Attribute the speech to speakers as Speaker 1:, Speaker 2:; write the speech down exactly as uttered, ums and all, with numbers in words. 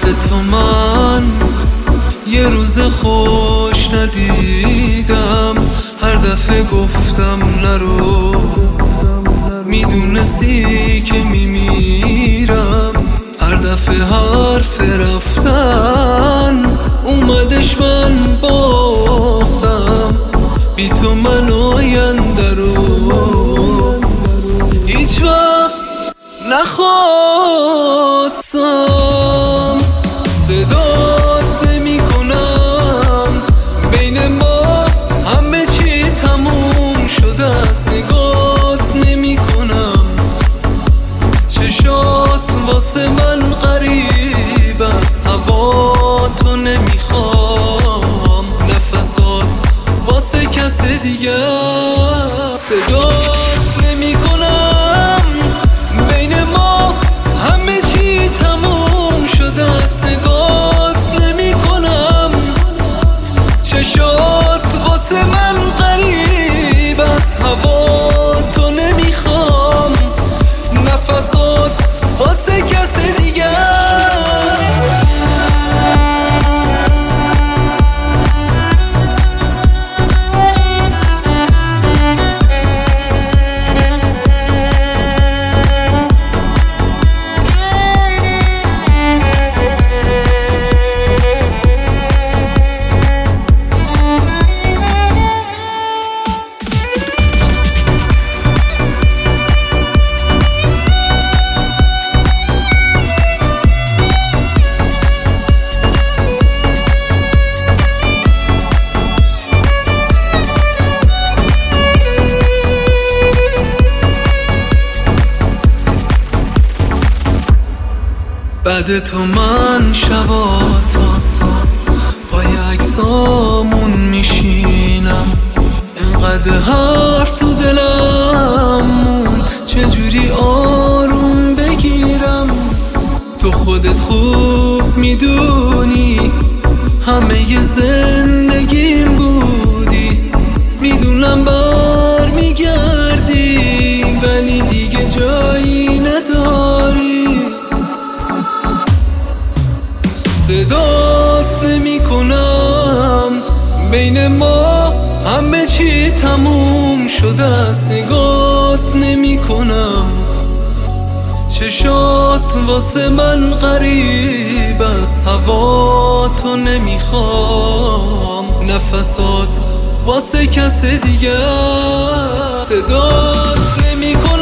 Speaker 1: تو من یه روز خوش ندیدم. هر دفعه گفتم نرو، میدونستی که میمیرم. هر دفعه حرف رفتن اومدش من باختم. بی تو من آینده رو هیچ وقت نخواستم. صدات نمی کنم، بین ما همه چی تموم شده است. نگات نمی کنم، چشات واسه من غریب است. هوا تو نمیخوام، نفسات واسه کس دیگه. صدات نمی کنم، بین ما همه چی تموم شده است. نگات نمی کنم، چشات واسه من غریب است. هوا تو نمیخوام، نفسات واسه کس دیگه. بعد تو من شبا تاسان پای عکسامون میشینم. انقدر حرف تو دلمون، چجوری آروم بگیرم؟ تو خودت خوب میدونی همه ی زندگیم بودی. میدونم بر میگردی ولی دیگه جایی نداری. صدات نمی کنم، بین ما همه چی تموم شده است. نگات نمی کنم، چشات واسه من غریب است. هوا تو نمیخوام، نفسات واسه کس دیگه. صدات نمی کنم